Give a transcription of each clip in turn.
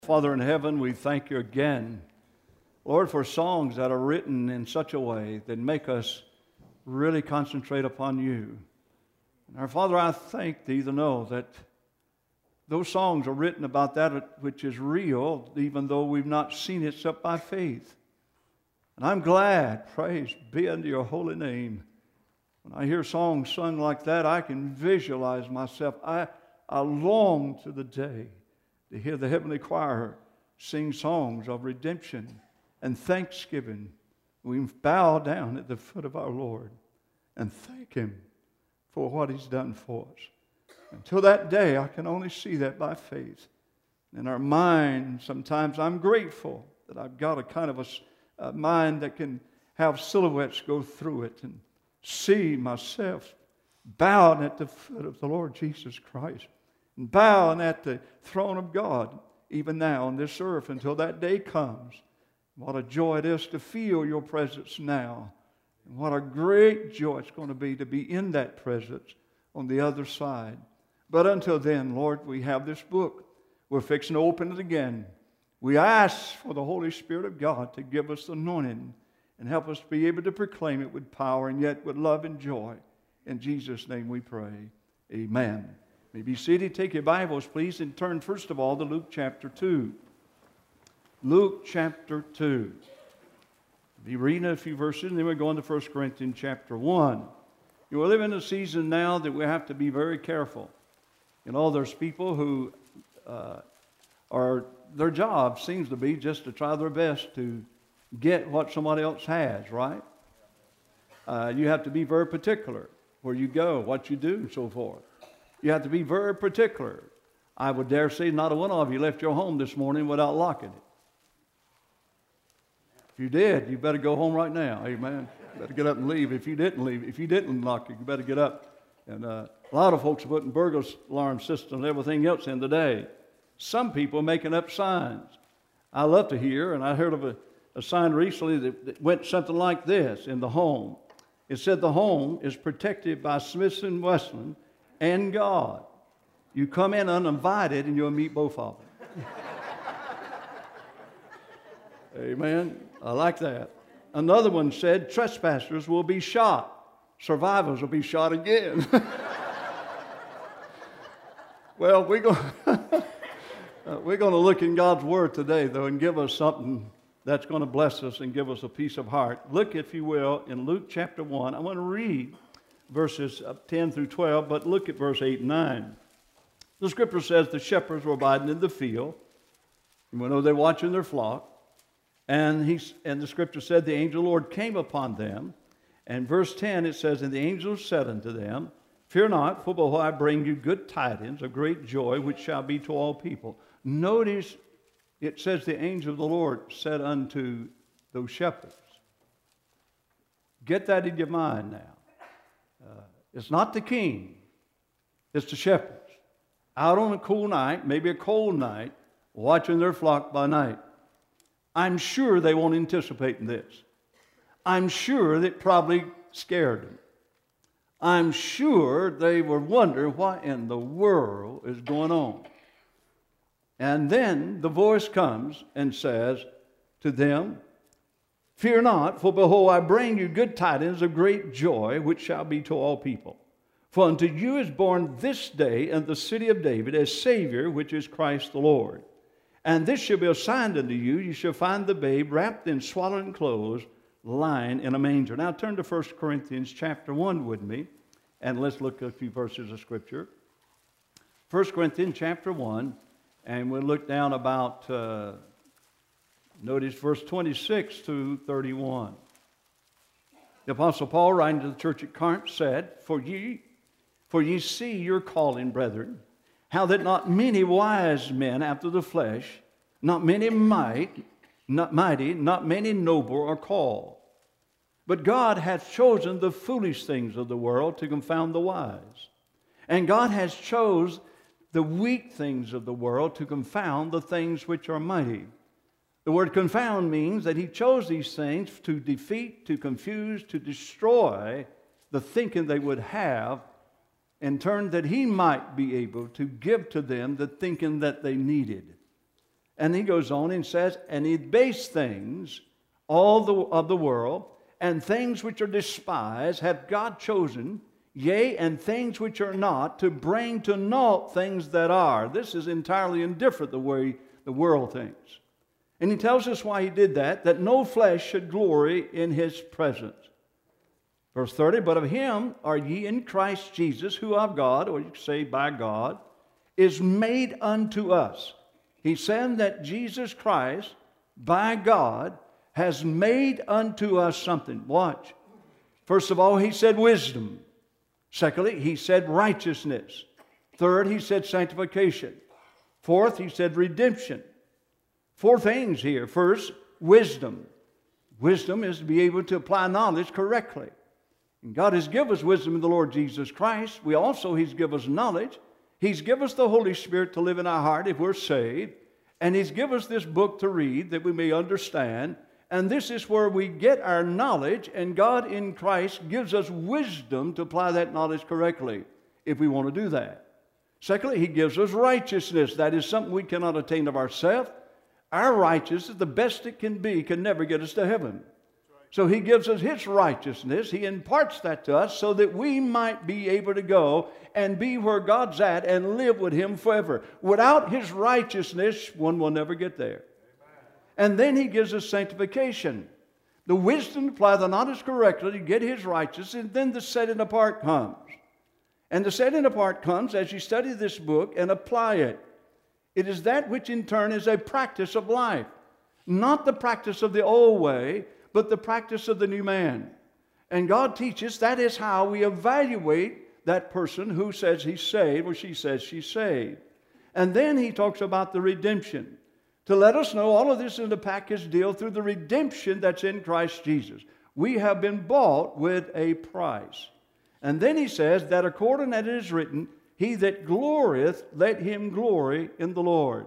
Father in heaven, we thank you again, Lord, for songs that are written in such a way that make us really concentrate upon you. And our Father, I thank thee to know that those songs are written about that which is real, even though we've not seen it except by faith. And I'm glad, praise be unto your holy name. When I hear songs sung like that, I can visualize myself. I long to the day to hear the heavenly choir sing songs of redemption and thanksgiving. We bow down at the foot of our Lord and thank Him for what He's done for us. Until that day, I can only see that by faith. In our mind, sometimes I'm grateful that I've got a kind of a mind that can have silhouettes go through it and see myself bowing at the foot of the Lord Jesus Christ and bowing at the throne of God, even now on this earth until that day comes. What a joy it is to feel your presence now. And what a great joy it's going to be in that presence on the other side. But until then, Lord, we have this book. We're fixing to open it again. We ask for the Holy Spirit of God to give us the anointing and help us be able to proclaim it with power and yet with love and joy. In Jesus' name we pray. Amen. You may be seated. Take your Bibles, please, and turn first of all to Luke chapter 2. Luke chapter 2. We'll be reading a few verses, and then we're going to 1 Corinthians chapter 1. You live in a season now that we have to be very careful. You know, there's people who their job seems to be just to try their best to get what somebody else has, right? You have to be very particular where you go, what you do, and so forth. You have to be very particular. I would dare say not a one of you left your home this morning without locking it. If you did, you better go home right now. Amen. You better get up and leave. If you didn't lock it, you better get up. And a lot of folks are putting burglar alarm systems and everything else in today. Some people are making up signs. I love to hear, and I heard of a sign recently that went something like this in the home. It said the home is protected by Smith & Wesson and God. You come in uninvited and you'll meet both of them. Amen. I like that. Another one said trespassers will be shot. Survivors will be shot again. Well, we're going to look in God's Word today, though, and give us something that's going to bless us and give us a peace of heart. Look, if you will, in Luke chapter 1. I want to read verses 10 through 12, but look at verse 8 and 9. The scripture says the shepherds were abiding in the field. You know they're watching their flock. And the scripture said the angel of the Lord came upon them. And verse 10, it says, and the angel said unto them, fear not, for behold, I bring you good tidings of great joy, which shall be to all people. Notice it says the angel of the Lord said unto those shepherds. Get that in your mind now. It's not the king. It's the shepherds. Out on a cool night, maybe a cold night, watching their flock by night. I'm sure they won't anticipate this. I'm sure that probably scared them. I'm sure they were wondering what in the world is going on. And then the voice comes and says to them, fear not, for behold, I bring you good tidings of great joy, which shall be to all people. For unto you is born this day in the city of David a Savior, which is Christ the Lord. And this shall be a sign unto you, you shall find the babe wrapped in swaddling clothes, lying in a manger. Now turn to 1 Corinthians chapter 1 with me, and let's look at a few verses of Scripture. 1 Corinthians chapter 1, and we'll look down about, notice verse 26 to 31. The Apostle Paul, writing to the church at Corinth, said, For ye see your calling, brethren, how that not many wise men after the flesh, not many mighty, not many noble are called. But God hath chosen the foolish things of the world to confound the wise. And God has chose the weak things of the world to confound the things which are mighty. The word confound means that He chose these things to defeat, to confuse, to destroy the thinking they would have, in turn that He might be able to give to them the thinking that they needed. And he goes on and says, and he base things of the world, and things which are despised have God chosen, yea, and things which are not, to bring to naught things that are. This is entirely indifferent the way the world thinks. And he tells us why he did that no flesh should glory in his presence. Verse 30, but of him are ye in Christ Jesus, who of God, or you could say by God, is made unto us. He's saying that Jesus Christ, by God, has made unto us something. Watch. First of all, he said wisdom. Secondly, he said righteousness. Third, he said sanctification. Fourth, he said redemption. Four things here. First, wisdom. Wisdom is to be able to apply knowledge correctly. And God has given us wisdom in the Lord Jesus Christ. He's given us knowledge. He's given us the Holy Spirit to live in our heart if we're saved. And he's given us this book to read that we may understand. And this is where we get our knowledge, and God in Christ gives us wisdom to apply that knowledge correctly if we want to do that. Secondly, he gives us righteousness. That is something we cannot attain of ourselves. Our righteousness, the best it can be, can never get us to heaven. So he gives us his righteousness. He imparts that to us so that we might be able to go and be where God's at and live with him forever. Without his righteousness, one will never get there. And then he gives us sanctification. The wisdom to apply the knowledge correctly to get his righteousness, and then the setting apart comes. And the setting apart comes as you study this book and apply it. It is that which in turn is a practice of life. Not the practice of the old way, but the practice of the new man. And God teaches that is how we evaluate that person who says he's saved or she says she's saved. And then he talks about the redemption. To let us know all of this is a package deal through the redemption that's in Christ Jesus. We have been bought with a price. And then he says that according as it is written, he that glorieth, let him glory in the Lord.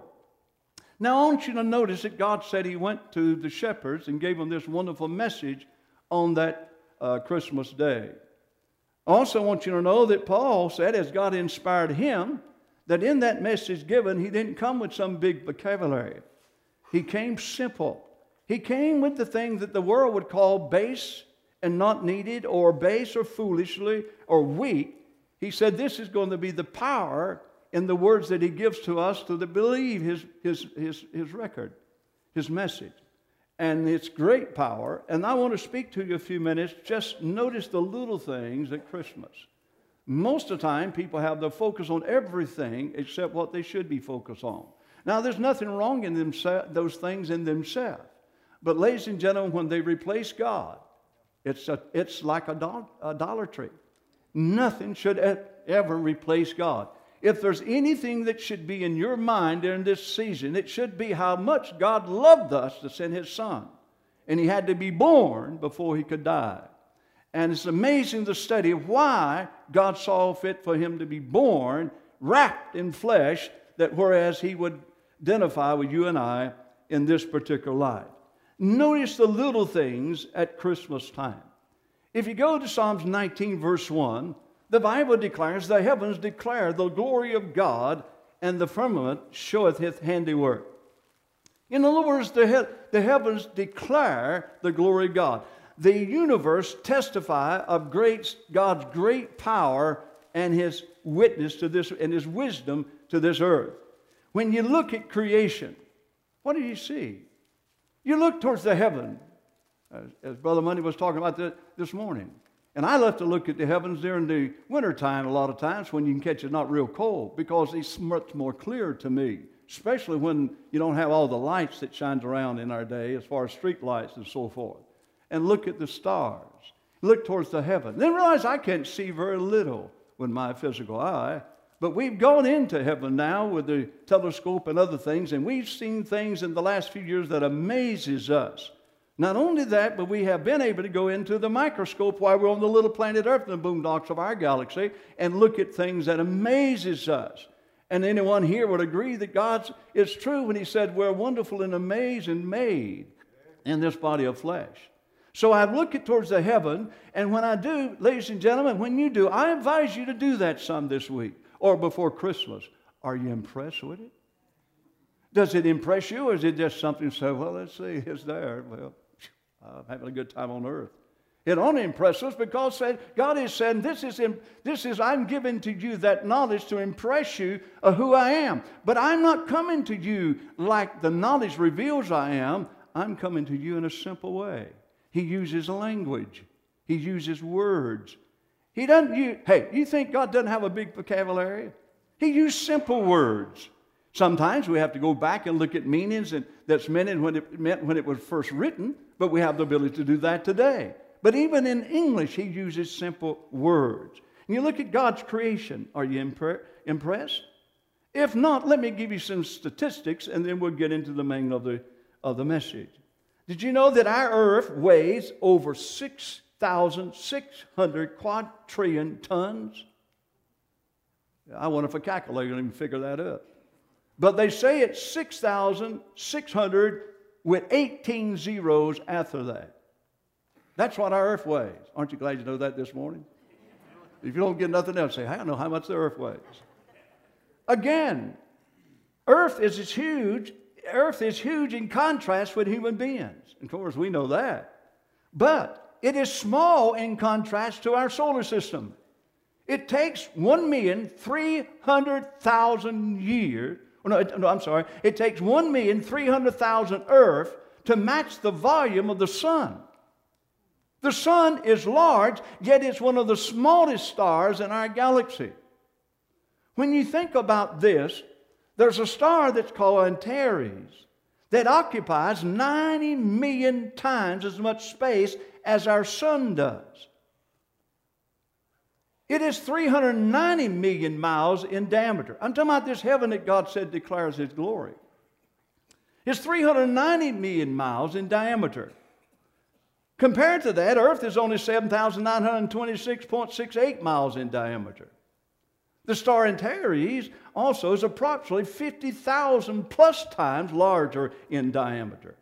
Now I want you to notice that God said he went to the shepherds and gave them this wonderful message on that Christmas day. I also want you to know that Paul said, as God inspired him, that in that message given, he didn't come with some big vocabulary. He came simple. He came with the things that the world would call base and not needed, or base or foolishly or weak. He said this is going to be the power in the words that he gives to us to believe his record, his message. And it's great power. And I want to speak to you a few minutes. Just notice the little things at Christmas. Most of the time, people have their focus on everything except what they should be focused on. Now, there's nothing wrong in those things in themselves. But ladies and gentlemen, when they replace God, it's like idolatry. Nothing should ever replace God. If there's anything that should be in your mind during this season, it should be how much God loved us to send his son. And he had to be born before he could die. And it's amazing to study why God saw fit for him to be born, wrapped in flesh, that whereas he would identify with you and I in this particular life. Notice the little things at Christmas time. If you go to Psalms 19, verse 1, the Bible declares, the heavens declare the glory of God, and the firmament showeth his handiwork. In other words, the heavens declare the glory of God. The universe testify of God's great power and his witness to this and his wisdom to this earth. When you look at creation, what do you see? You look towards the heaven, as Brother Monday was talking about this morning. And I love to look at the heavens during the wintertime a lot of times when you can catch it not real cold, because it's much more clear to me, especially when you don't have all the lights that shines around in our day as far as street lights and so forth. And look at the stars. Look towards the heaven. Then realize I can't see very little with my physical eye. But we've gone into heaven now with the telescope and other things, and we've seen things in the last few years that amazes us. Not only that, but we have been able to go into the microscope while we're on the little planet Earth in the boondocks of our galaxy and look at things that amazes us. And anyone here would agree that God is true when he said we're wonderful and amazed and made in this body of flesh. So I look towards the heaven, and when I do, ladies and gentlemen, when you do, I advise you to do that some this week or before Christmas. Are you impressed with it? Does it impress you, or is it just something you say, well, let's see, it's there. Well, I'm having a good time on earth. It only impresses us because God is saying, this is, I'm giving to you that knowledge to impress you of who I am. But I'm not coming to you like the knowledge reveals I am. I'm coming to you in a simple way. He uses language. He uses words. He doesn't use, hey, you think God doesn't have a big vocabulary? He used simple words. Sometimes we have to go back and look at meanings and that's meant when it was first written, but we have the ability to do that today. But even in English, he uses simple words. And you look at God's creation. Are you impressed? If not, let me give you some statistics, and then we'll get into the main of the message. Did you know that our earth weighs over 6,600 quadrillion tons? I wonder if a calculator can even figure that up. But they say it's 6,600 with 18 zeros after that. That's what our earth weighs. Aren't you glad you know that this morning? If you don't get nothing else, say, hey, I know how much the earth weighs. Again, earth is huge. Earth is huge in contrast with human beings. Of course, we know that. But it is small in contrast to our solar system. It takes 1,300,000 years. It takes 1,300,000 Earth to match the volume of the sun. The sun is large, yet it's one of the smallest stars in our galaxy. When you think about this, there's a star that's called Antares that occupies 90 million times as much space as our sun does. It is 390 million miles in diameter. I'm talking about this heaven that God said declares His glory. It's 390 million miles in diameter. Compared to that, Earth is only 7,926.68 miles in diameter. The star Antares also is approximately 50,000 plus times larger in diameter.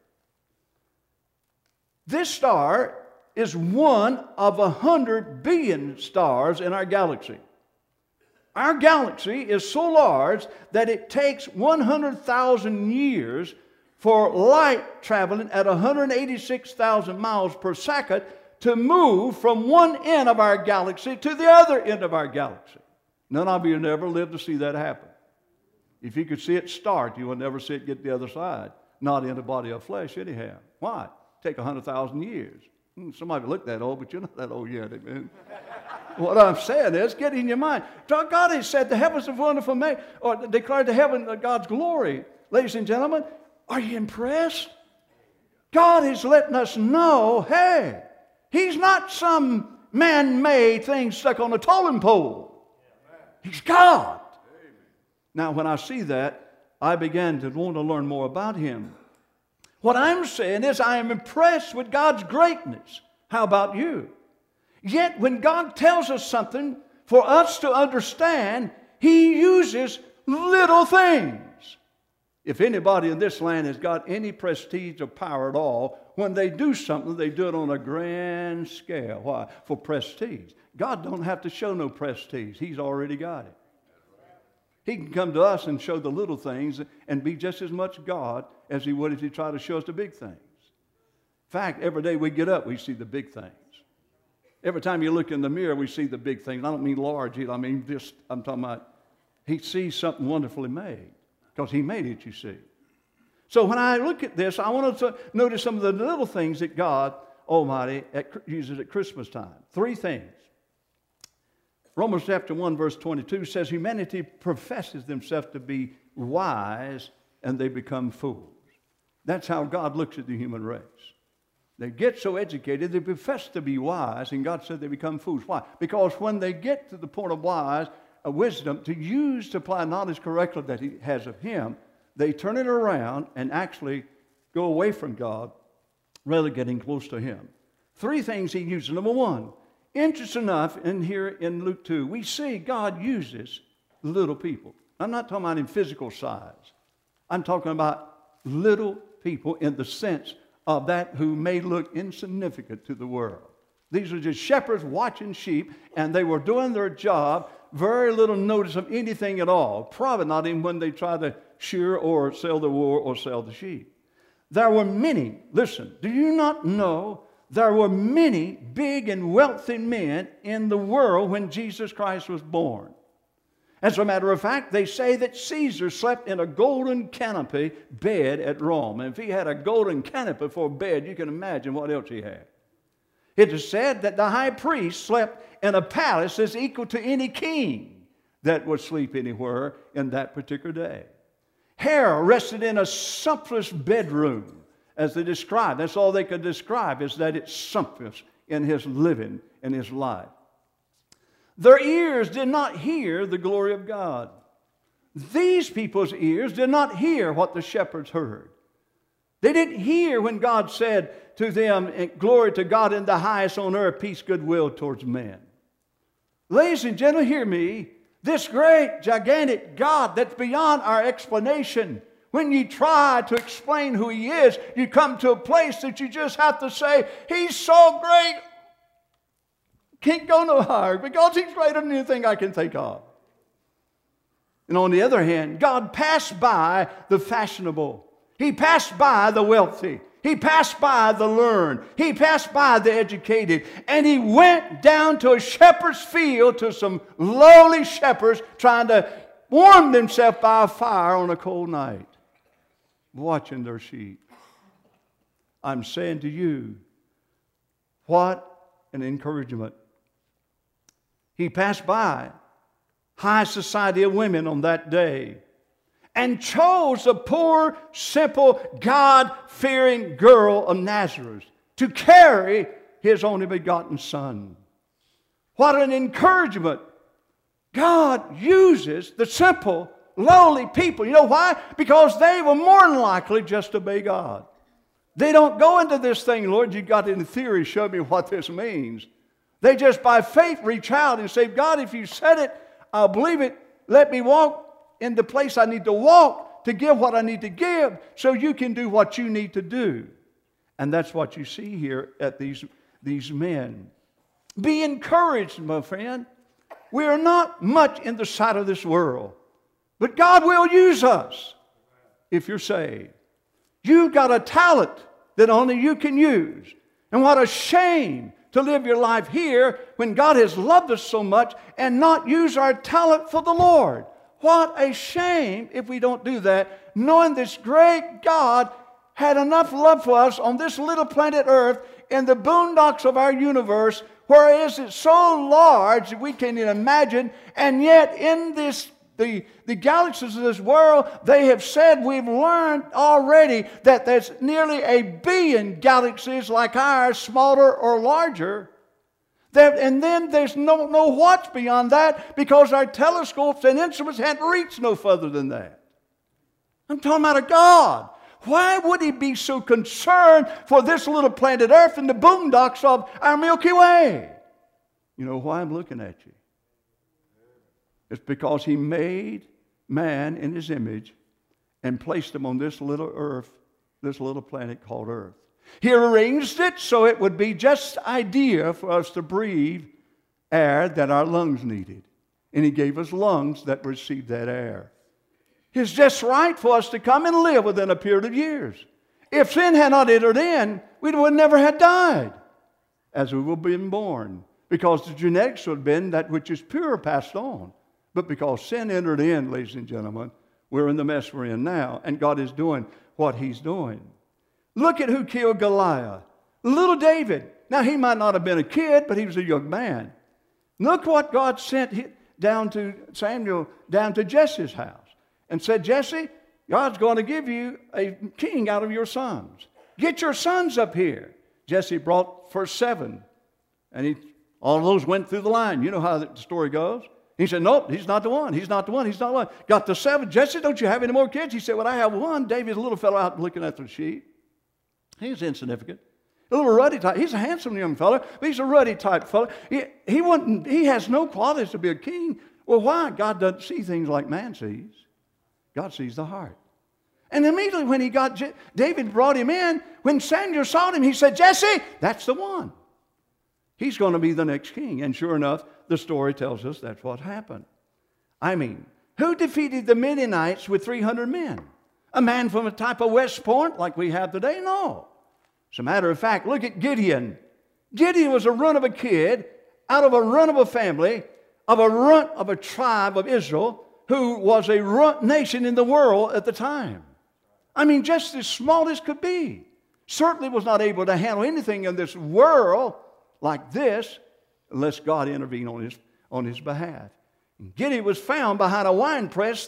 This star is one of 100 billion stars in our galaxy. Our galaxy is so large that it takes 100,000 years for light traveling at 186,000 miles per second to move from one end of our galaxy to the other end of our galaxy. None of you never lived to see that happen. If you could see it start, you will never see it get to the other side. Not in the body of flesh anyhow. Why? Take 100,000 years. Somebody look that old, but you're not that old yet, amen. What I'm saying is, get in your mind. God has said the heavens are wonderful made, or declared the heaven of God's glory. Ladies and gentlemen, are you impressed? God is letting us know, hey, He's not some man-made thing stuck on a totem pole. He's God. Now, when I see that, I began to want to learn more about Him. What I'm saying is I am impressed with God's greatness. How about you? Yet when God tells us something for us to understand, He uses little things. If anybody in this land has got any prestige or power at all, when they do something, they do it on a grand scale. Why? For prestige. God don't have to show no prestige. He's already got it. He can come to us and show the little things and be just as much God as He would if He tried to show us the big things. In fact, every day we get up, we see the big things. Every time you look in the mirror, we see the big things. I don't mean large, I mean just, I'm talking about He sees something wonderfully made because He made it, you see. So when I look at this, I want to notice some of the little things that God Almighty uses at Christmas time. 3 things. Romans chapter 1 verse 22 says humanity professes themselves to be wise and they become fools. That's how God looks at the human race. They get so educated, they profess to be wise, and God said they become fools. Why? Because when they get to the point of wisdom, to apply knowledge correctly that He has of Him, they turn it around and actually go away from God rather than getting close to Him. 3 things He uses. Number 1, interesting enough, in here in Luke 2, we see God uses little people. I'm not talking about in physical size. I'm talking about little people in the sense of that who may look insignificant to the world. These are just shepherds watching sheep, and they were doing their job, very little notice of anything at all, probably not even when they tried to shear or sell the wool or sell the sheep. There were many, listen, do you not know there were many big and wealthy men in the world when Jesus Christ was born? As a matter of fact, they say that Caesar slept in a golden canopy bed at Rome. And if he had a golden canopy for a bed, you can imagine what else he had. It is said that the high priest slept in a palace as equal to any king that would sleep anywhere in that particular day. Herod rested in a sumptuous bedroom, as they described. That's all they could describe, is that it's sumptuous in his living, in his life. Their ears did not hear the glory of God. These people's ears did not hear what the shepherds heard. They didn't hear when God said to them, glory to God in the highest on earth, peace, goodwill towards men. Ladies and gentlemen, hear me. This great, gigantic God that's beyond our explanation, when you try to explain who He is, you come to a place that you just have to say, He's so great, can't go no higher because He's greater than anything I can think of. And on the other hand, God passed by the fashionable. He passed by the wealthy. He passed by the learned. He passed by the educated. And He went down to a shepherd's field to some lowly shepherds trying to warm themselves by a fire on a cold night, watching their sheep. I'm saying to you, what an encouragement. He passed by high society of women on that day and chose a poor, simple, God-fearing girl of Nazareth to carry His only begotten Son. What an encouragement. God uses the simple, lowly people. You know why? Because they were more than likely just obey God. They don't go into this thing, Lord, you got in theory, show me what this means. They just by faith reach out and say, God, if you said it, I'll believe it. Let me walk in the place I need to walk to give what I need to give so you can do what you need to do. And that's what you see here at these men. Be encouraged, my friend. We are not much in the sight of this world, but God will use us if you're saved. You've got a talent that only you can use. And what a shame to live your life here when God has loved us so much and not use our talent for the Lord. What a shame if we don't do that, knowing this great God had enough love for us on this little planet Earth in the boondocks of our universe, whereas it's so large that we can't even imagine, and yet in this the galaxies of this world, they have said, we've learned already that there's nearly 1 billion galaxies like ours, smaller or larger. And then there's no what's beyond that because our telescopes and instruments hadn't reached no further than that. I'm talking about a God. Why would He be so concerned for this little planet Earth and the boondocks of our Milky Way? You know why I'm looking at you? It's because He made man in His image and placed him on this little earth, this little planet called Earth. He arranged it so it would be just ideal for us to breathe air that our lungs needed. And He gave us lungs that received that air. It's just right for us to come and live within a period of years. If sin had not entered in, we would never have died as we were being born. Because the genetics would have been that which is pure passed on. But because sin entered in, ladies and gentlemen, we're in the mess we're in now. And God is doing what He's doing. Look at who killed Goliath. Little David. Now, he might not have been a kid, but he was a young man. Look what God sent down to Samuel, down to Jesse's house. And said, Jesse, God's going to give you a king out of your sons. Get your sons up here. Jesse brought first 7. And all of those went through the line. You know how the story goes. He said, nope, he's not the one. He's not the one. He's not the one. Got the 7. Jesse, don't you have any more kids? He said, well, I have one. David's a little fellow out looking at the sheep. He's insignificant. A little ruddy type. He's a handsome young fellow, but he's a ruddy type fellow. He has no qualities to be a king. Well, why? God doesn't see things like man sees. God sees the heart. And immediately when David brought him in, when Samuel saw him, he said, Jesse, that's the one. He's going to be the next king. And sure enough, the story tells us that's what happened. I mean, who defeated the Midianites with 300 men? A man from a type of West Point like we have today? No. As a matter of fact, look at Gideon. Gideon was a runt of a kid out of a runt of a family of a runt of a tribe of Israel who was a runt nation in the world at the time. I mean, just as small as could be. Certainly was not able to handle anything in this world like this unless God intervened on his behalf. And Gideon was found behind a wine press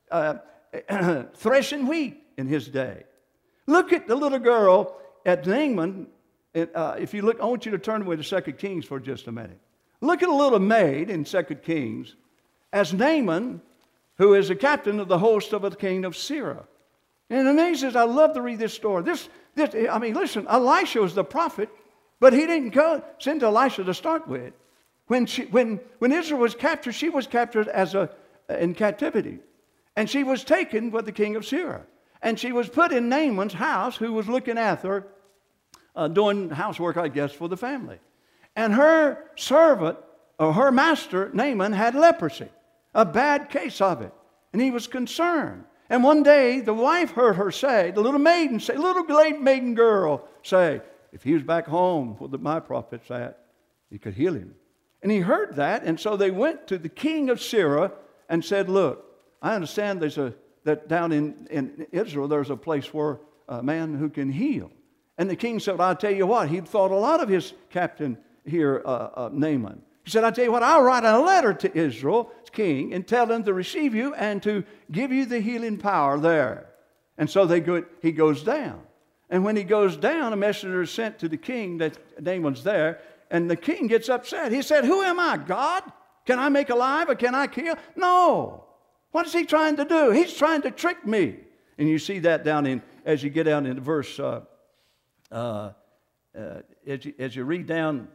threshing wheat in his day. Look at the little girl at Naaman. If you look, I want you to turn with to 2 Kings for just a minute. Look at a little maid in 2 Kings as Naaman, who is the captain of the host of the king of Syria. And it amazes, I love to read this story. I mean, listen, Elisha was the prophet, but he didn't go send Elisha to start with. When Israel was captured, she was captured in captivity. And she was taken with the king of Syria. And she was put in Naaman's house, who was looking after her, doing housework, I guess, for the family. And her servant, or her master, Naaman, had leprosy, a bad case of it. And he was concerned. And one day, the wife heard her say, the little maiden girl say, if he was back home where my prophet's at, he could heal him. And he heard that, and so they went to the king of Syria and said, look, I understand that down in Israel there's a place where a man who can heal. And the king said, I'll tell you what, he thought a lot of his captain here, Naaman. He said, I'll tell you what, I'll write a letter to Israel's king and tell them to receive you and to give you the healing power there. And so he goes down. And when he goes down, a messenger is sent to the king that Naaman's there. And the king gets upset. He said, who am I, God? Can I make alive or can I kill? No. What is he trying to do? He's trying to trick me. And you see that as you get down into verse, as you read down,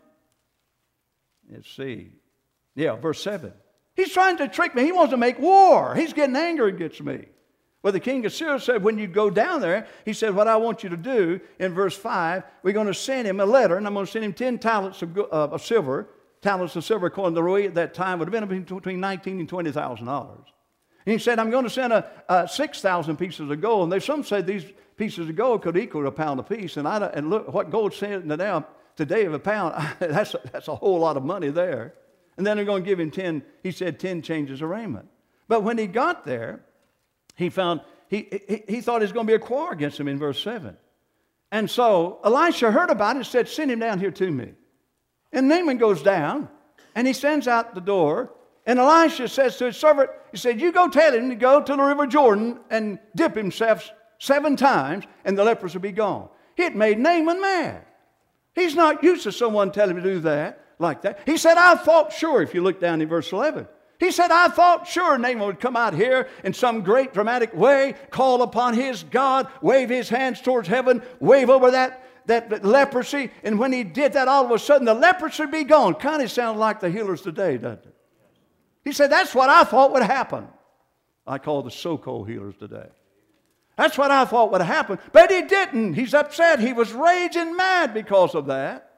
let's see. Yeah, verse 7. He's trying to trick me. He wants to make war. He's getting angry against me. Well, the king of Syria said, when you go down there, he said, what I want you to do, in verse 5, we're going to send him a letter, and I'm going to send him 10 talents of silver. Talents of silver, according to the rate at that time, would have been between $19,000 and $20,000. And he said, I'm going to send 6,000 pieces of gold. And some said these pieces of gold could equal a pound apiece. And look, what gold's selling today of a pound, that's a whole lot of money there. And then they're going to give him 10 changes of raiment. But when he got there, he found, he thought it was going to be a quarrel against him in verse 7. And so Elisha heard about it and said, send him down here to me. And Naaman goes down, and he sends out the door. And Elisha says to his servant, he said, you go tell him to go to the river Jordan and dip himself 7 times, and the lepers will be gone. It made Naaman mad. He's not used to someone telling him to do that, like that. He said, I thought sure, if you look down in verse 11. He said, I thought sure Naaman would come out here in some great dramatic way, call upon his God, wave his hands towards heaven, wave over that leprosy. And when he did that, all of a sudden the leprosy would be gone. Kind of sounds like the healers today, doesn't it? He said, that's what I thought would happen. I call the so-called healers today. That's what I thought would happen. But he didn't. He's upset. He was raging mad because of that.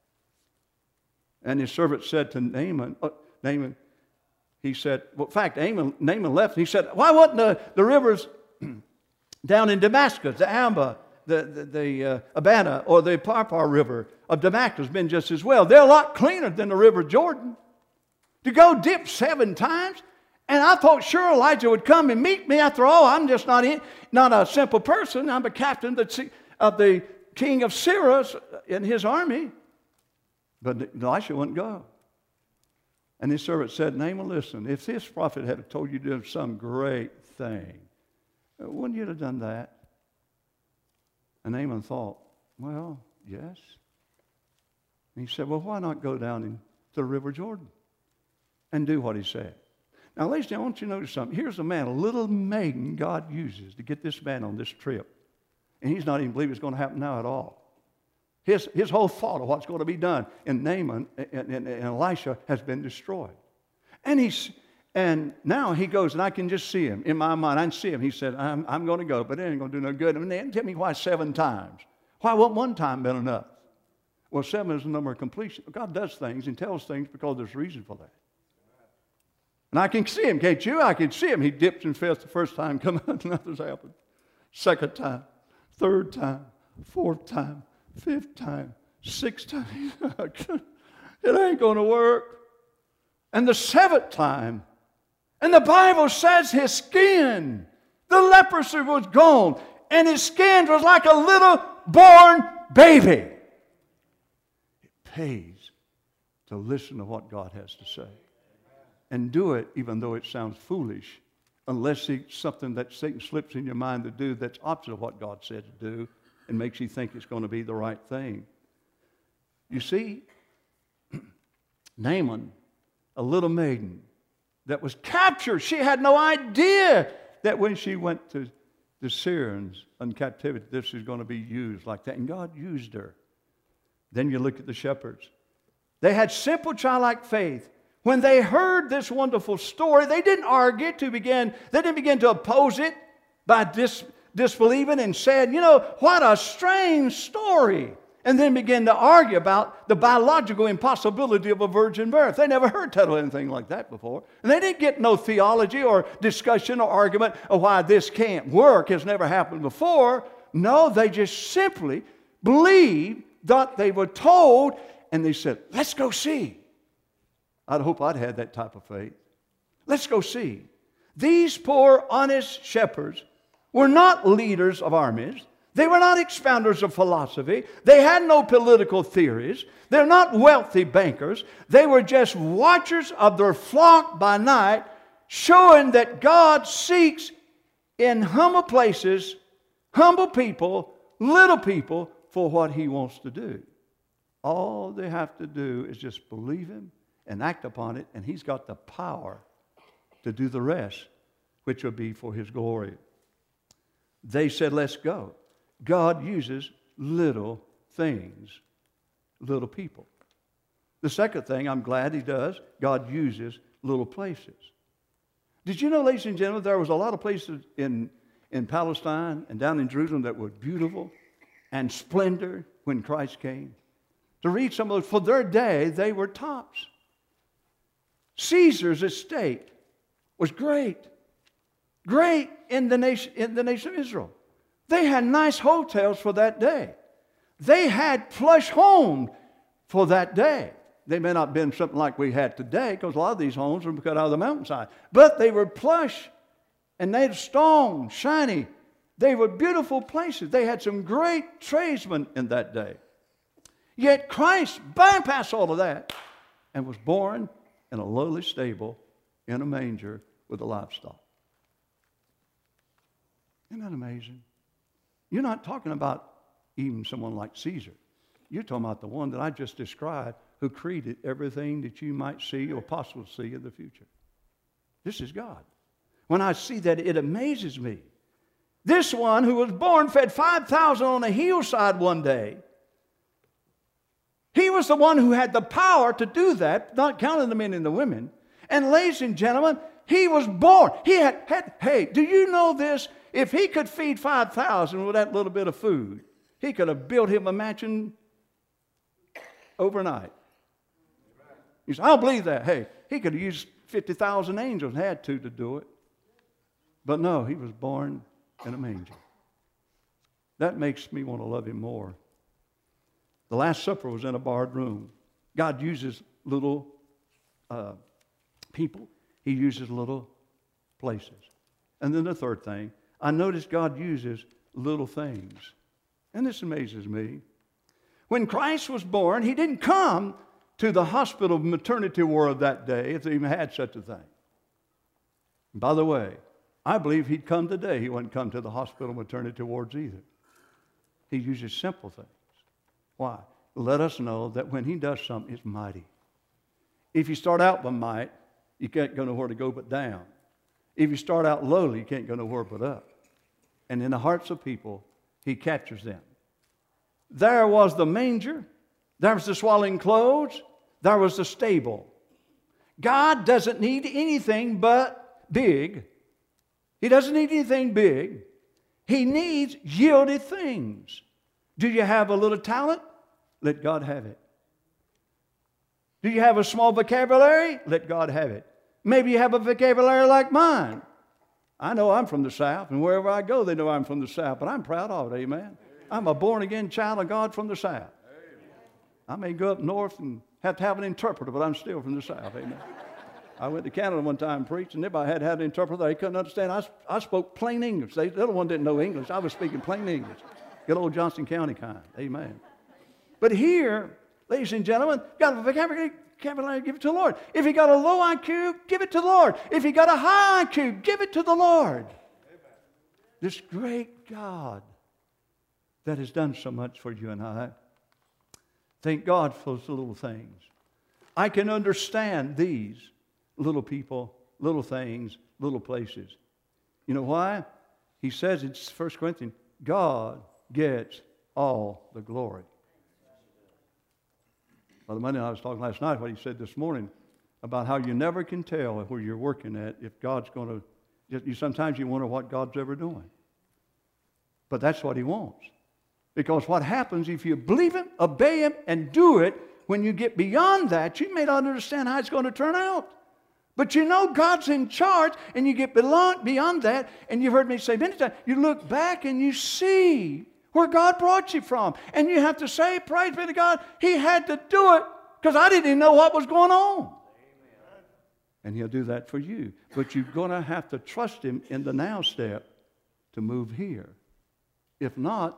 And his servant said to Naaman, he said, well, in fact, Naaman left. And he said, why wasn't the rivers down in Damascus, the Amba, the Abana, or the Parpar River of Damascus been just as well? They're a lot cleaner than the River Jordan. To go dip 7 times? And I thought sure Elijah would come and meet me. After all, I'm just not a simple person. I'm a captain of the king of Syria in his army. But Elisha wouldn't go. And his servant said, Naaman, listen, if this prophet had told you to do some great thing, wouldn't you have done that? And Naaman thought, well, yes. And he said, well, why not go down into the River Jordan and do what he said? Now, ladies and gentlemen, I want you to notice something. Here's a man, a little maiden God uses to get this man on this trip. And he's not even believing it's going to happen now at all. His whole thought of what's going to be done in Naaman and Elisha has been destroyed. And now he goes, and I can just see him. In my mind, I can see him. He said, I'm going to go, but it ain't going to do no good. And they didn't tell me why 7 times. Why wouldn't 1 time been enough? Well, 7 is the number of completion. God does things and tells things because there's a reason for that. And I can see him, can't you? I can see him. He dips and fails the first time, come out, nothing's happened. Second time, third time, fourth time, fifth time, sixth time. It ain't going to work. And the 7th time, and the Bible says his skin, the leprosy was gone, and his skin was like a little born baby. It pays to listen to what God has to say. And do it even though it sounds foolish, unless it's something that Satan slips in your mind to do that's opposite of what God said to do and makes you think it's going to be the right thing. You see, Naaman, a little maiden that was captured, she had no idea that when she went to the Syrians in captivity, this is going to be used like that. And God used her. Then you look at the shepherds. They had simple childlike faith. When they heard this wonderful story, they didn't argue they didn't begin to oppose it by disbelieving and said, you know, what a strange story. And then begin to argue about the biological impossibility of a virgin birth. They never heard tell anything like that before. And they didn't get no theology or discussion or argument of why this can't work. It's never happened before. No, they just simply believed that they were told, and they said, let's go see. I'd hope I'd had that type of faith. Let's go see. These poor, honest shepherds were not leaders of armies. They were not expounders of philosophy. They had no political theories. They're not wealthy bankers. They were just watchers of their flock by night, showing that God seeks in humble places, humble people, little people, for what He wants to do. All they have to do is just believe Him and act upon it, and He's got the power to do the rest, which will be for His glory. They said, let's go. God uses little things, little people. The second thing I'm glad He does, God uses little places. Did you know, ladies and gentlemen, there was a lot of places in Palestine and down in Jerusalem that were beautiful and splendor when Christ came? To read some of those, for their day, they were tops. Caesar's estate was great. Great in the nation of Israel. They had nice hotels for that day. They had plush homes for that day. They may not have been something like we had today, because a lot of these homes were cut out of the mountainside. But they were plush and made of stone, shiny. They were beautiful places. They had some great tradesmen in that day. Yet Christ bypassed all of that and was born in a lowly stable in a manger with the livestock. Isn't that amazing? You're not talking about even someone like Caesar. You're talking about the one that I just described, who created everything that you might see or possibly see in the future. This is God. When I see that, it amazes me. This one who was born fed 5,000 on a hillside one day. He was the one who had the power to do that, not counting the men and the women. And ladies and gentlemen, he was born. He had hey, do you know this? If he could feed 5,000 with that little bit of food, he could have built him a mansion overnight. You say, I don't believe that. Hey, he could have used 50,000 angels and had to do it. But no, he was born in a manger. That makes me want to love him more. The Last Supper was in a barred room. God uses little people. He uses little places. And then the third thing, I noticed God uses little things. And this amazes me. When Christ was born, He didn't come to the hospital maternity ward that day, if they even had such a thing. And by the way, I believe He'd come today. He wouldn't come to the hospital maternity wards either. He uses simple things. Why? Let us know that when He does something, it's mighty. If you start out with might, you can't go nowhere to go but down. If you start out lowly, you can't go nowhere but up. And in the hearts of people, He captures them. There was the manger. There was the swaddling clothes. There was the stable. God doesn't need anything but big. He doesn't need anything big. He needs yielded things. Do you have a little talent? Let God have it. Do you have a small vocabulary? Let God have it. Maybe you have a vocabulary like mine. I know I'm from the South, and wherever I go, they know I'm from the South, but I'm proud of it, amen? I'm a born-again child of God from the South. I may go up north and have to have an interpreter, but I'm still from the South, amen? I went to Canada one time and preached, and everybody had to have an interpreter. They couldn't understand. I spoke plain English. The other one didn't know English. I was speaking plain English. Good old Johnson County kind, amen? But here, ladies and gentlemen, got a vocabulary, give it to the Lord. If you got a low IQ, give it to the Lord. If you got a high IQ, give it to the Lord. Amen. This great God that has done so much for you and I. Thank God for those little things. I can understand these little people, little things, little places. You know why? He says in 1 Corinthians, God gets all the glory. Brother Monday, I was talking last night what he said this morning about how you never can tell where you're working at if God's going to. Sometimes you wonder what God's ever doing. But that's what he wants. Because what happens if you believe him, obey him, and do it, when you get beyond that, you may not understand how it's going to turn out. But you know God's in charge, and you get beyond that, and you've heard me say many times, you look back and you see where God brought you from. And you have to say, praise be to God, he had to do it because I didn't even know what was going on. Amen. And he'll do that for you. But you're going to have to trust him in the now step to move here. If not,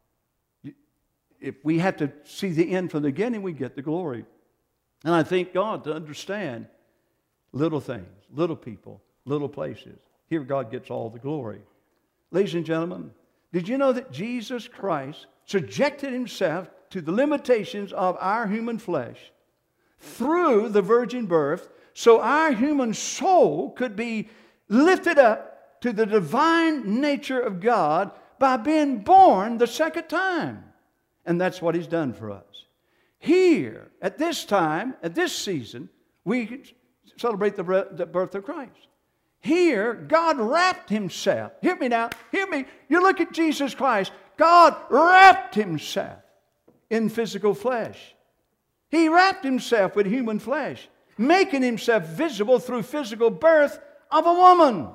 if we have to see the end from the beginning, we get the glory. And I thank God to understand little things, little people, little places. Here God gets all the glory. Ladies and gentlemen, did you know that Jesus Christ subjected himself to the limitations of our human flesh through the virgin birth so our human soul could be lifted up to the divine nature of God by being born the second time? And that's what he's done for us. Here, at this time, at this season, we celebrate the birth of Christ. Here, God wrapped himself. Hear me now. Hear me. You look at Jesus Christ. God wrapped himself in physical flesh. He wrapped himself with human flesh, making himself visible through physical birth of a woman.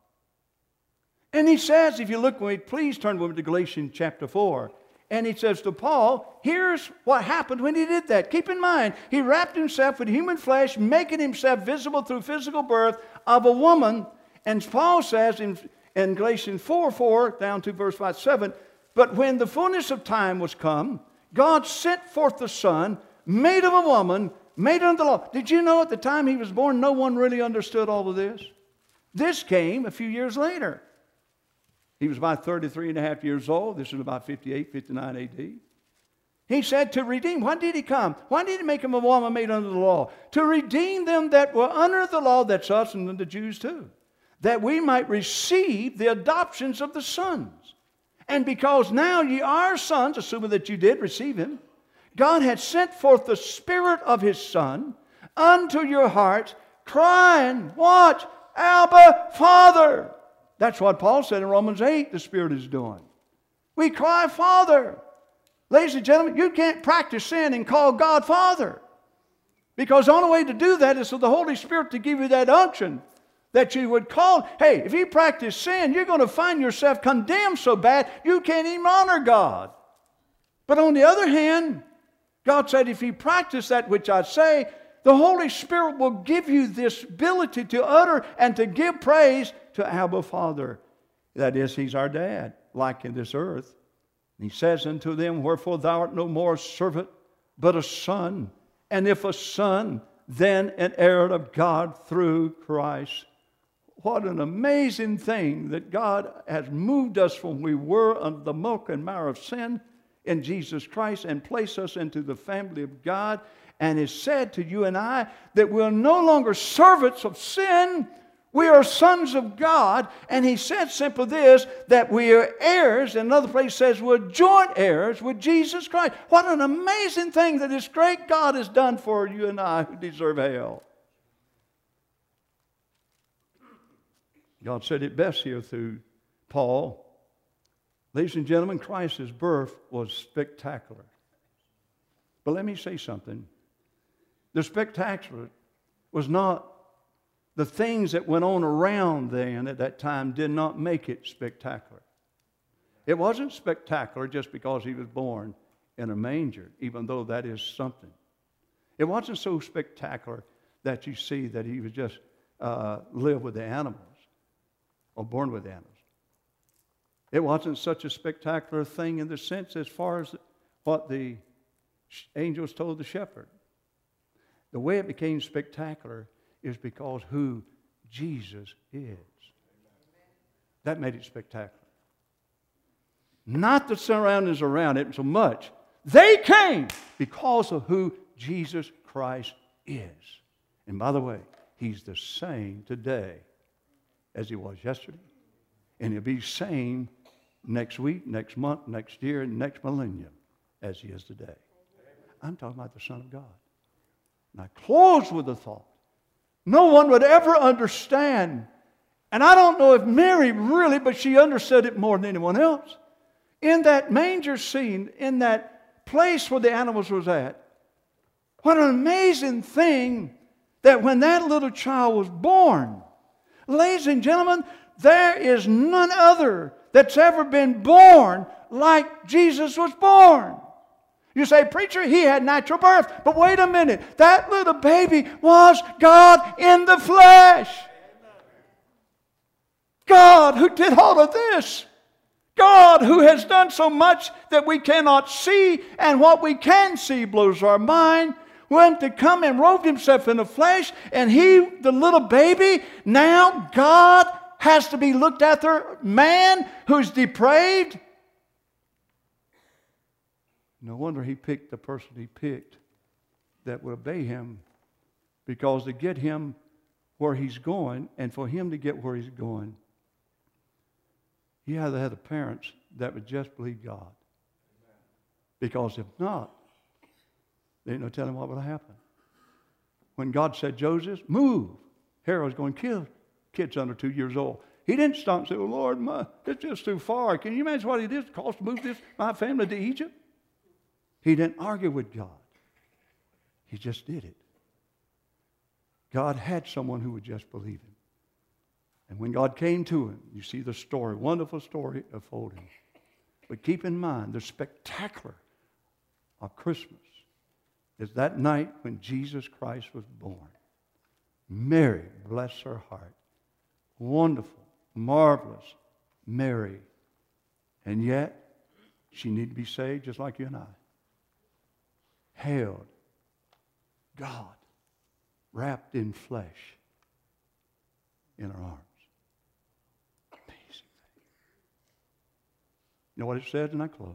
And he says, if you look with me, please turn with me to Galatians chapter 4. And he says to Paul, here's what happened when he did that. Keep in mind, he wrapped himself with human flesh, making himself visible through physical birth of a woman. And Paul says in Galatians 4:4 down to verse 5-7, but when the fullness of time was come, God sent forth the Son, made of a woman, made under the law. Did you know at the time he was born, no one really understood all of this? This came a few years later. He was about 33 and a half years old. This is about 58, 59 A.D. He said to redeem. Why did he come? Why did he make him a woman made under the law? To redeem them that were under the law, that's us and the Jews too, that we might receive the adoptions of the sons. And because now ye are sons, assuming that you did receive him, God had sent forth the Spirit of his Son unto your hearts, crying, what? Abba, Father. That's what Paul said in Romans 8 the Spirit is doing. We cry, Father. Ladies and gentlemen, you can't practice sin and call God Father. Because the only way to do that is for the Holy Spirit to give you that unction that you would call. Hey, if you practice sin, you're going to find yourself condemned so bad you can't even honor God. But on the other hand, God said, if you practice that which I say, the Holy Spirit will give you this ability to utter and to give praise to Abba Father. That is, he's our dad, like in this earth. And he says unto them, wherefore thou art no more a servant, but a son. And if a son, then an heir of God through Christ. What an amazing thing that God has moved us from we were under the milk and marrow of sin in Jesus Christ and placed us into the family of God, and has said to you and I that we're no longer servants of sin. We are sons of God. And he said simply this, that we are heirs. And another place says we're joint heirs with Jesus Christ. What an amazing thing that this great God has done for you and I who deserve hell. God said it best here through Paul. Ladies and gentlemen, Christ's birth was spectacular. But let me say something. The spectacular was not the things that went on around then at that time did not make it spectacular. It wasn't spectacular just because he was born in a manger, even though that is something. It wasn't so spectacular that you see that he was just live with the animals or born with animals. It wasn't such a spectacular thing in the sense as far as what the angels told the shepherd. The way it became spectacular is because who Jesus is. That made it spectacular. Not the surroundings around it so much. They came because of who Jesus Christ is. And by the way, He's the same today as He was yesterday. And He'll be the same next week, next month, next year, and next millennium as He is today. I'm talking about the Son of God. And I close with the thought. No one would ever understand. And I don't know if Mary really, but she understood it more than anyone else. In that manger scene, in that place where the animals was at, what an amazing thing that when that little child was born, ladies and gentlemen, there is none other that's ever been born like Jesus was born. You say, preacher, he had natural birth. But wait a minute. That little baby was God in the flesh. God who did all of this. God who has done so much that we cannot see, and what we can see blows our mind, went to come and robed Himself in the flesh, and He, the little baby, now God has to be looked after, man who's depraved. No wonder He picked the person He picked that would obey Him, because to get him where he's going, and for him to get where he's going, he had to have the parents that would just believe God. Because if not, there ain't no telling what would happen. When God said, Joseph, move, Herod's going to kill kids under 2 years old. He didn't stop and say, oh, Lord, it's just too far. Can you imagine what it is to cost to move my family to Egypt? He didn't argue with God. He just did it. God had someone who would just believe Him. And when God came to him, you see the story, wonderful story unfolding. But keep in mind, the spectacular of Christmas is that night when Jesus Christ was born. Mary, bless her heart, wonderful, marvelous Mary. And yet, she needed to be saved just like you and I. Held God wrapped in flesh in her arms. Amazing thing. You know what it says, and I close.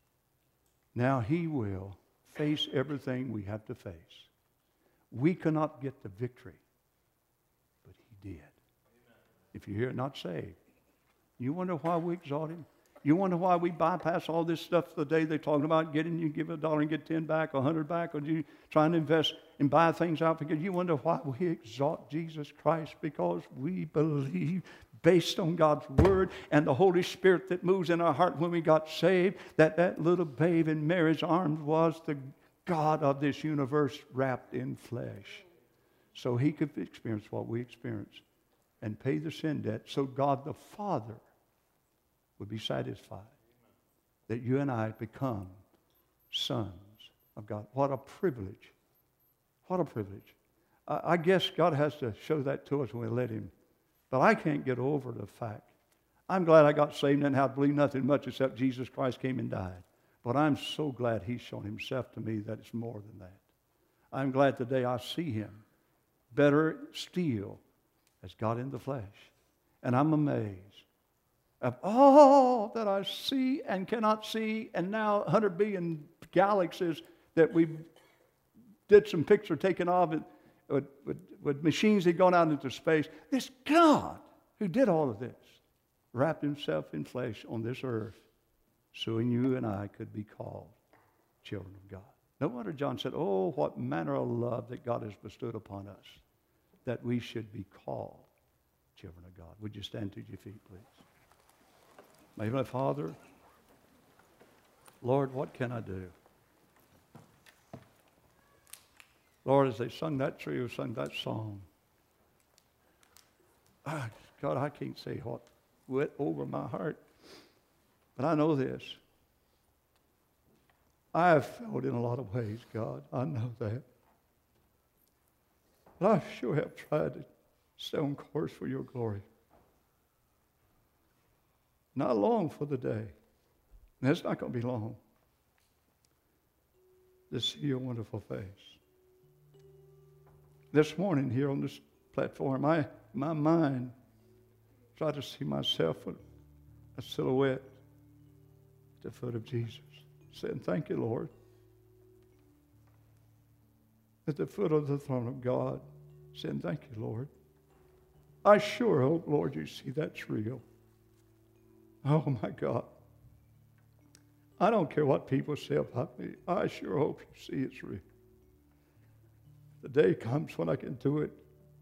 Now He will face everything we have to face. We cannot get the victory, but He did. If you're here not saved, you wonder why we exalt Him? You wonder why we bypass all this stuff today they're talking about getting you give $1 and get 10 back, 100 back, or you trying to invest and buy things out because you wonder why we exalt Jesus Christ, because we believe based on God's Word and the Holy Spirit that moves in our heart when we got saved, that little babe in Mary's arms was the God of this universe wrapped in flesh. So He could experience what we experienced and pay the sin debt so God the Father would be satisfied that you and I become sons of God. What a privilege. What a privilege. I guess God has to show that to us when we let Him. But I can't get over the fact. I'm glad I got saved and didn't have to believe nothing much except Jesus Christ came and died. But I'm so glad He's shown Himself to me that it's more than that. I'm glad today I see Him better still as God in the flesh. And I'm amazed of all that I see and cannot see, and now 100 billion galaxies that we did some picture taken of it with machines that had gone out into space. This God who did all of this wrapped Himself in flesh on this earth so you and I could be called children of God. No wonder John said, oh, what manner of love that God has bestowed upon us, that we should be called children of God. Would you stand to your feet, please? My Heavenly Father, Lord, what can I do? Lord, as they sung that trio, sung that song, God, I can't say what went over my heart. But I know this. I have failed in a lot of ways, God. I know that. But I sure have tried to stay on course for your glory. Not long for the day. And it's not going to be long to see your wonderful face. This morning here on this platform, my mind tried to see myself a silhouette at the foot of Jesus, saying, thank you, Lord. At the foot of the throne of God, saying, thank you, Lord. I sure hope, Lord, you see that's real. Oh, my God. I don't care what people say about me. I sure hope you see it's real. The day comes when I can do it.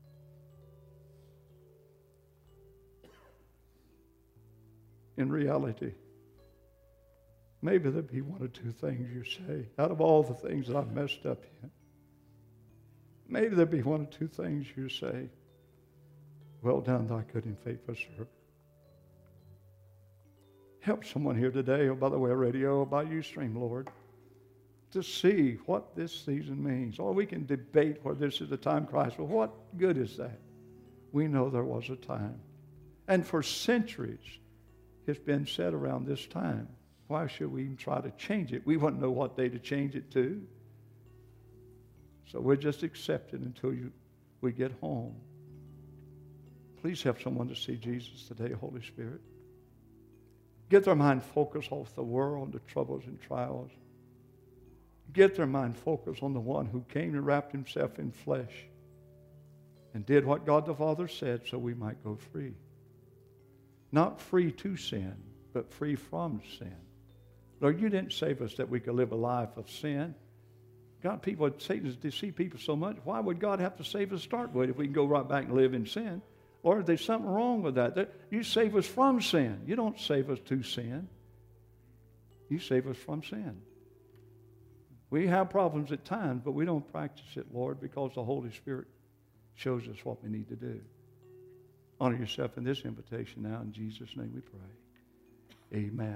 In reality, maybe there'll be one or two things you say out of all the things that I've messed up in. Maybe there'll be one or two things you say. Well done, thy good and faithful servant. Help someone here today, or by the way of radio, or by Ustream, Lord, to see what this season means. Or we can debate whether this is the time of Christ, but what good is that? We know there was a time. And for centuries, it's been said around this time. Why should we even try to change it? We wouldn't know what day to change it to. So we'll just accept it until we get home. Please help someone to see Jesus today, Holy Spirit. Get their mind focused off the world, the troubles and trials. Get their mind focused on the one who came and wrapped himself in flesh and did what God the Father said so we might go free. Not free to sin, but free from sin. Lord, you didn't save us that we could live a life of sin. God, Satan has deceived people so much. Why would God have to save us to start with if we can go right back and live in sin? Lord, there's something wrong with that. You save us from sin. You don't save us to sin. You save us from sin. We have problems at times, but we don't practice it, Lord, because the Holy Spirit shows us what we need to do. Honor yourself in this invitation now. In Jesus' name we pray. Amen.